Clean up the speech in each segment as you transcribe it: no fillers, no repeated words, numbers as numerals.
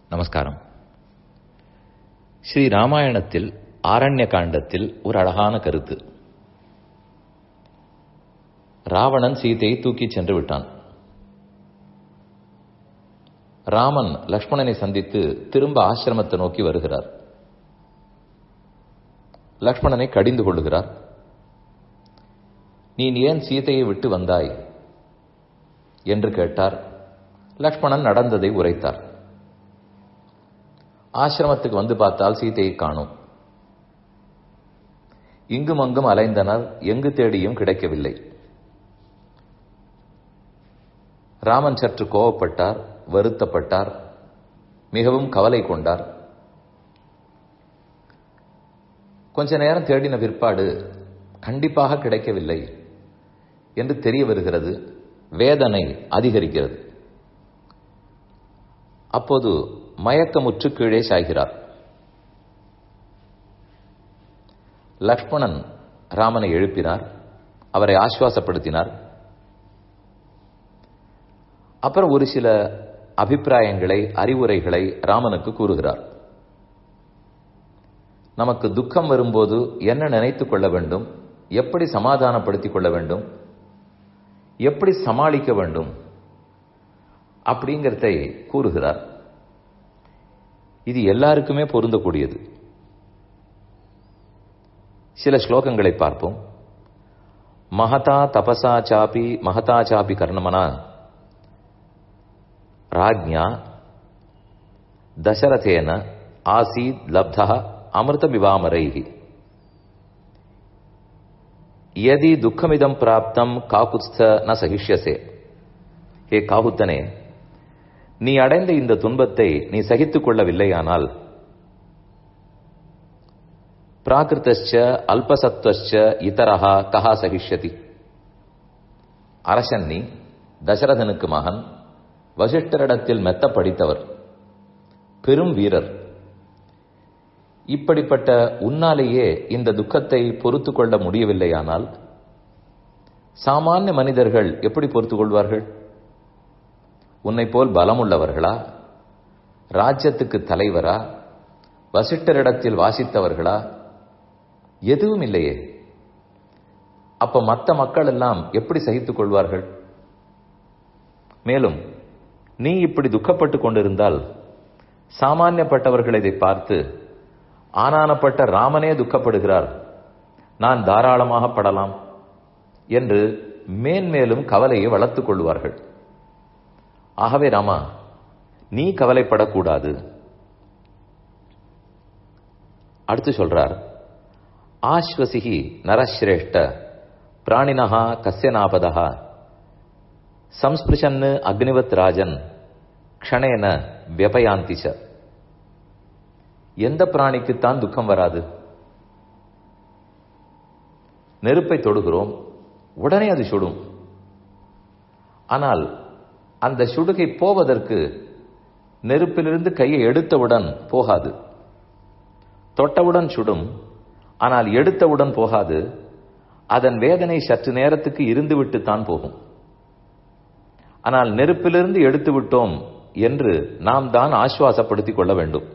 நமஸ்காரம். ஸ்ரீ ராமாயணத்தில் ஆரண்ய காண்டத்தில் ஒரு அழகான கருத்து. ராவணன் சீதையை தூக்கிச் சென்று விட்டான். ராமன் லக்ஷ்மணனை சந்தித்து திரும்ப ஆசிரமத்தை நோக்கி வருகிறார். லக்ஷ்மணனை கடிந்து கொள்ளுகிறார். நீ ஏன் சீதையை விட்டு வந்தாய் என்று கேட்டார். லக்ஷ்மணன் நடந்ததை உரைத்தார். ஆசிரமத்துக்கு வந்து பார்த்தால் சீதையை காணோம். இங்கும் அங்கும் அலைந்தனர், எங்கு தேடியும் கிடைக்கவில்லை. ராமன் சற்று கோபப்பட்டார், வருத்தப்பட்டார், மிகவும் கவலை கொண்டார். கொஞ்ச நேரம் தேடின பிற்பாடு கண்டிப்பாக கிடைக்கவில்லை என்று தெரிய வருகிறது. வேதனை அதிகரிக்கிறது. அப்போது மயக்கமுற்று கீழே சாய்கிறார். லக்ஷ்மணன் ராமனை எழுப்பினார், அவரை ஆசுவாசப்படுத்தினார். அப்புறம் ஒரு சில அபிப்பிராயங்களை, அறிவுரைகளை ராமனுக்கு கூறுகிறார். நமக்கு துக்கம் வரும்போது என்ன நினைத்துக் கொள்ள வேண்டும், எப்படி சமாதானப்படுத்திக் கொள்ள வேண்டும், எப்படி சமாளிக்க வேண்டும் அப்படிங்கிறதை கூறுகிறார். இது எல்லாருக்குமே பொருந்தக்கூடியது. சில ஸ்லோகங்களை பார்ப்போம். மகதா தபசா சாபி மகதா சாபி கர்ணமனா ராஜ்ஞா தசரதேன ஆசீத் லப்தா அமிர்த விவாமரைஹி யதி துக்கமிதம் பிராப்தம் காகுத்ஸ்த ந சகிஷ்யசே. ஹே காகுத்தனே, நீ அடைந்த இந்த துன்பத்தை நீ சகித்துக் கொள்ளவில்லையானால் பிராகிருத்தஸ்ச அல்பசத்வஸ்ச இதரஹா கஹா சகிஷ்யதி. அரசன் நீ, தசரதனுக்கு மகன், வசிஷ்டரிடத்தில் மெத்த படித்தவர், பெரும் வீரர். இப்படிப்பட்ட உன்னாலேயே இந்த துக்கத்தை பொறுத்து கொள்ள முடியவில்லையானால் சாமானிய மனிதர்கள் எப்படி பொறுத்துக் கொள்வார்கள்? உன்னை போல் பலமுள்ளவர்களா, ராஜ்யத்துக்கு தலைவரா, வசிஷ்டரிடத்தில் வாசித்தவர்களா? எதுவும் இல்லையே. அப்ப மற்ற மக்கள் எல்லாம் எப்படி சகித்துக் கொள்வார்கள்? மேலும் நீ இப்படி துக்கப்பட்டு கொண்டிருந்தால் சாமானியப்பட்டவர்கள் இதை பார்த்து ஆனானப்பட்ட ராமனே துக்கப்படுகிறார், நான் தாராளமாக படலாம் என்று மேன்மேலும் கவலையை வளர்த்துக் கொள்வார்கள். ஆகவே ராமா, நீ கவலைப்படக்கூடாது. அடுத்து சொல்றார், ஆஸ்வசிஹி நரஸ்ரேஷ்ட பிராணினஹா கஸ்யநாபதஹா சம்ஸ்பிருஷன்னு அக்னிவத் ராஜன் க்ஷணேன வியபயாந்திச. எந்த பிராணிக்குத்தான் துக்கம் வராது? நெருப்பை தொடுகிறோம், உடனே அது சுடும். ஆனால் அந்த சுடுகை போவதற்கு நெருப்பிலிருந்து கையை எடுத்தவுடன் போகாது. தொட்டவுடன் சுடும், ஆனால் எடுத்தவுடன் போகாது. அதன் வேதனை சற்று நேரத்துக்கு இருந்துவிட்டுத்தான் போகும். ஆனால் நெருப்பிலிருந்து எடுத்து விட்டோம் என்று நாம் தான் ஆசுவாசப்படுத்திக் கொள்ள வேண்டும்.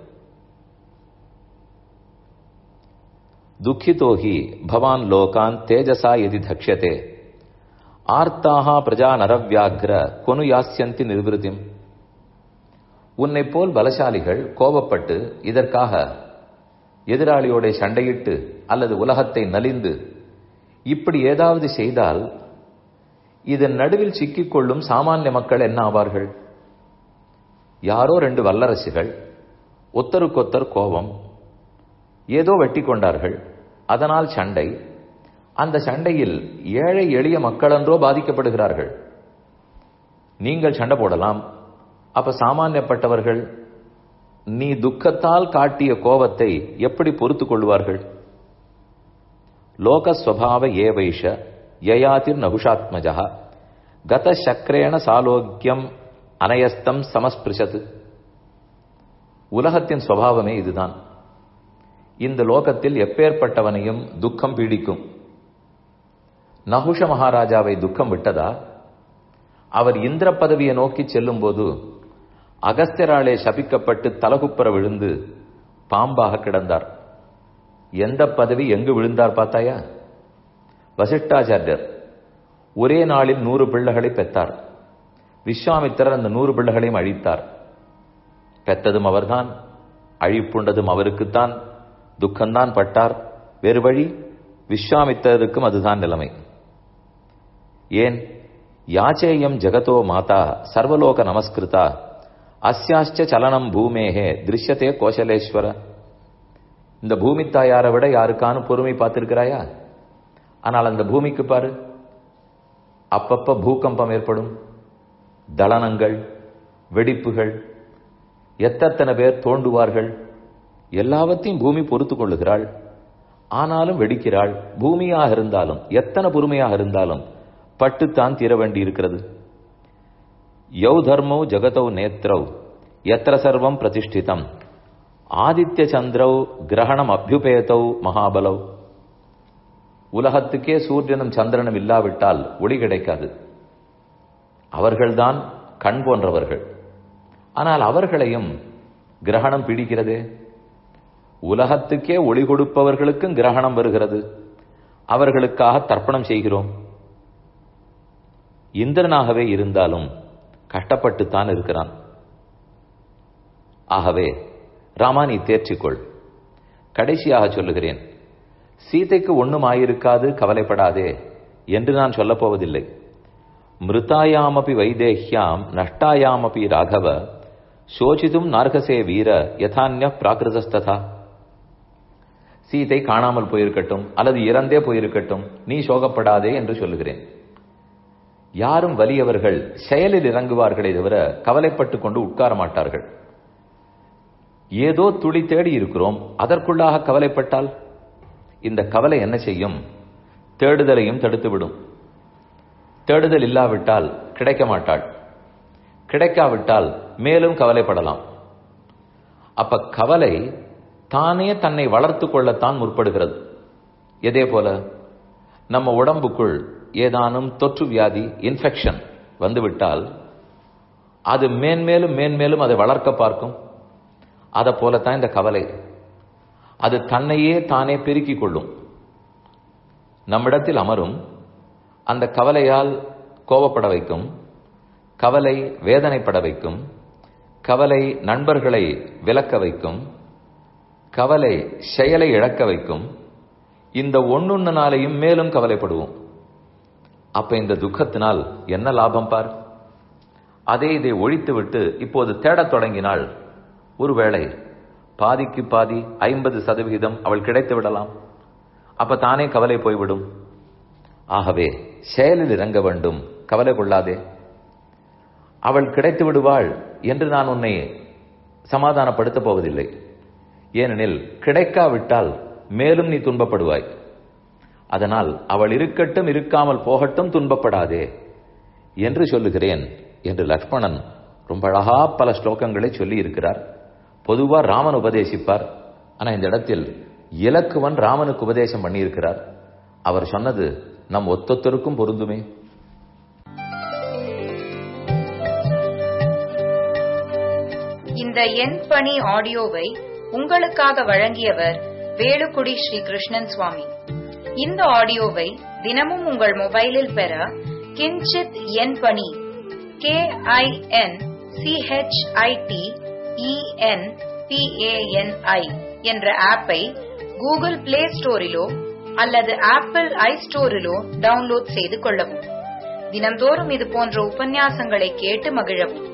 துக்கிதோஹி பவான் லோகான் தேஜசா எதி தக்ஷதே ஆர்த்தாஹா பிரஜா நரவ்யாக்ர கொனு யாஸ்யந்தி நிர்விருதிம். உன்னை போல் பலசாலிகள் கோபப்பட்டு இதற்காக எதிராளியோட சண்டையிட்டு அல்லது உலகத்தை நலிந்து இப்படி ஏதாவது செய்தால் இதன் நடுவில் சிக்கிக்கொள்ளும் சாமானிய மக்கள் என்ன ஆவார்கள்? யாரோ ரெண்டு வல்லரசுகள் ஒத்தருக்கொத்தர் கோபம், ஏதோ வெட்டி கொண்டார்கள், அதனால் சண்டை. அந்த சண்டையில் ஏழை எளிய மக்களென்றோ பாதிக்கப்படுகிறார்கள். நீங்கள் சண்டை போடலாம், அப்ப சாமானியப்பட்டவர்கள் நீ துக்கத்தால் காட்டிய கோபத்தை எப்படி பொறுத்துக் கொள்வார்கள்? லோகஸ்வபாவ ஏவைஷ யயாதிர் நகுஷாத்மஜா கத சக்கரேண சாலோக்கியம் அனயஸ்தம் சமஸ்பிருஷத்து. உலகத்தின் சுபாவமே இதுதான். இந்த லோகத்தில் எப்பேற்பட்டவனையும் துக்கம் பீடிக்கும். நகுஷ மகாராஜாவை துக்கம் விட்டதா? அவர் இந்திர பதவியை நோக்கி செல்லும் போது அகஸ்தியராலே சபிக்கப்பட்டு தலகுப்புற விழுந்து பாம்பாக கிடந்தார். எந்த பதவி எங்கு விழுந்தார் பார்த்தாயா? வசிஷ்டாச்சாரியர் ஒரே நாளில் 100 பிள்ளைகளை பெற்றார். விஸ்வாமித்திரர் அந்த 100 பிள்ளைகளையும் அழித்தார். பெற்றதும் அவர்தான், அழிப்புண்டதும் அவருக்குத்தான், துக்கம்தான் பட்டார். வேறு வழி? விஸ்வாமித்திரருக்கும் அதுதான் நிலைமை. ஏன்? யாச்சேயம் ஜெகதோ மாதா சர்வலோக நமஸ்கிருதா அஸ்யாச்ச சலனம் பூமேஹே திருஷ்யத்தே கோசலேஸ்வர. இந்த பூமி தாயாரை விட யாருக்கான பொறுமை பார்த்திருக்கிறாயா? ஆனால் அந்த பூமிக்கு பாரு, அப்பப்ப பூகம்பம் ஏற்படும், தளனங்கள், வெடிப்புகள், எத்தனை பேர் தோண்டுவார்கள். எல்லாவற்றையும் பூமி பொறுத்து கொள்ளுகிறாள். ஆனாலும் வெடிக்கிறாள். பூமியாக இருந்தாலும் எத்தனை பொறுமையாக இருந்தாலும் பட்டுத்தான் தீர வேண்டி இருக்கிறது. யௌ தர்மௌ ஜகதௌ நேத்ரௌ யத்ர சர்வம் பிரதிஷ்டிதம் ஆதித்ய சந்திரௌ கிரகணம் அபியுபேதௌ மகாபலௌ. உலகத்துக்கே சூரியனும் சந்திரனும் இல்லாவிட்டால் ஒளி கிடைக்காது. அவர்கள்தான் கண் போன்றவர்கள். ஆனால் அவர்களையும் கிரகணம் பிடிக்கிறதே. உலகத்துக்கே ஒளி கொடுப்பவர்களுக்கும் கிரகணம் வருகிறது. அவர்களுக்காக தர்ப்பணம் செய்கிறோம். இந்திரனாகவே இருந்தாலும் கஷ்டப்பட்டுத்தான் இருக்கிறான். ஆகவே ராமா, நீ தேர்ச்சிக்கொள். கடைசியாக சொல்லுகிறேன், சீதைக்கு ஒண்ணும் ஆயிருக்காது, கவலைப்படாதே என்று நான் சொல்லப் போவதில்லை. மிருதாயாமபி வைதேஹ்யாம் நஷ்டாயாமபி ராகவ சோசிதும் நார்கசே வீர யதான்ய பிராகிருதஸ்ததா. சீதை காணாமல் போயிருக்கட்டும் அல்லது இறந்தே போயிருக்கட்டும், நீ சோகப்படாதே என்று சொல்லுகிறேன். யாரும் வலியவர்கள் செயலில் இறங்குவார்களே தவிர கவலைப்பட்டுக் கொண்டு உட்கார மாட்டார்கள். ஏதோ துளி தேடி இருக்கிறோம், அதற்குள்ளாக கவலைப்பட்டால் இந்த கவலை என்ன செய்யும்? தேடுதலையும் தடுத்துவிடும். தேடுதல் இல்லாவிட்டால் கிடைக்க மாட்டாள். கிடைக்காவிட்டால் மேலும் கவலைப்படலாம். அப்ப கவலை தானே தன்னை வளர்த்து கொள்ளத்தான் முற்படுகிறது. இதே போல நம்ம உடம்புக்குள் ஏதானும் தொற்று வியாதி, இன்ஃபெக்ஷன் வந்துவிட்டால் அது மேன்மேலும் மேன்மேலும் அதை வளர்க்க பார்க்கும். அதை போலத்தான் இந்த கவலை. அது தன்னையே தானே பெருக்கிக் கொள்ளும். நம்மிடத்தில் அமரும். அந்த கவலையால் கோபப்பட வைக்கும், கவலை வேதனைப்பட வைக்கும், கவலை நண்பர்களை விலக்க வைக்கும், கவலை செயலை இழக்க வைக்கும். இந்த ஒன்னொன்னாலையும் மேலும் கவலைப்படுவோம். அப்ப இந்த துக்கத்தினால் என்ன லாபம் பார். அதே இதை ஒழித்துவிட்டு இப்போது தேடத் தொடங்கினாள். ஒருவேளை பாதிக்கு பாதி 50% அவள் கிடைத்து விடலாம். அப்ப தானே கவலை போய்விடும். ஆகவே செயலில் இறங்க வேண்டும், கவலை கொள்ளாதே. அவள் கிடைத்து விடுவாள் என்று நான் உன்னை சமாதானப்படுத்தப் போவதில்லை. ஏனெனில் கிடைக்காவிட்டால் மேலும் நீ துன்பப்படுவாய். அதனால் அவள் இருக்கட்டும், இருக்காமல் போகட்டும், துன்பப்படாதே என்று சொல்லுகிறேன் என்று லக்ஷ்மணன் ரொம்ப அழகா பல ஸ்லோகங்களை சொல்லி இருக்கிறார். பொதுவா ராமன் உபதேசிப்பார். ஆனா இந்த இடத்தில் இலக்குவன் ராமனுக்கு உபதேசம் பண்ணியிருக்கிறார். அவர் சொன்னது நம் ஒத்தொத்தருக்கும் பொருந்துமே. இந்த என் பணி ஆடியோவை உங்களுக்காக வழங்கியவர் வேலுக்குடி ஸ்ரீ கிருஷ்ணன் சுவாமி. இந்த ஆடியோவை தினமும் உங்கள் மொபைலில் பெற கிஞ்சித் என் பணி KINCHITENPANI என்ற ஆப்பை கூகுள் பிளே ஸ்டோரிலோ அல்லது ஆப்பிள் ஐஸ்டோரிலோ டவுன்லோட் செய்து கொள்ளவும். தினம்தோறும் இது போன்ற உபன்யாசங்களை கேட்டு மகிழவும்.